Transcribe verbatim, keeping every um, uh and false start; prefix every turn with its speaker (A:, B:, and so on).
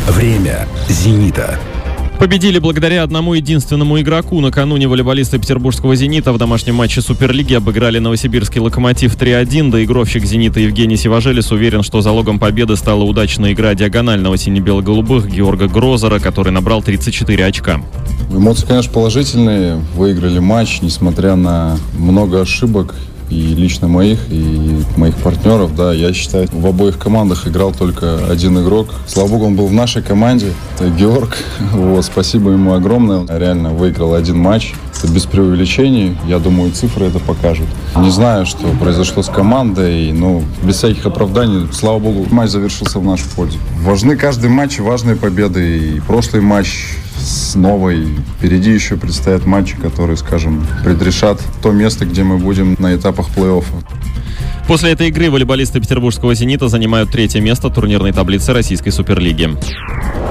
A: Время «Зенита».
B: Победили благодаря одному единственному игроку. Накануне волейболисты петербургского «Зенита» в домашнем матче Суперлиги обыграли новосибирский «Локомотив» три один. Доигровщик «Зенита» Евгений Сиважелис уверен, что залогом победы стала удачная игра диагонального сине-бело-голубых Георга Грозера, который набрал тридцать четыре очка.
C: Эмоции, конечно, положительные. Выиграли матч, несмотря на много ошибок. И лично моих, и моих партнеров, да, я считаю, в обоих командах играл только один игрок. Слава богу, он был в нашей команде, это Георг. Вот, спасибо ему огромное. Реально выиграл один матч. Это без преувеличений. Я думаю, цифры это покажут. Не знаю, что произошло с командой, но без всяких оправданий, слава богу, матч завершился в нашу пользу. Важны каждый матч, важные победы. И прошлый матч с новой. Впереди еще предстоят матчи, которые, скажем, предрешат то место, где мы будем на этапах плей-оффа.
B: После этой игры волейболисты петербургского «Зенита» занимают третье место турнирной таблицы российской суперлиги.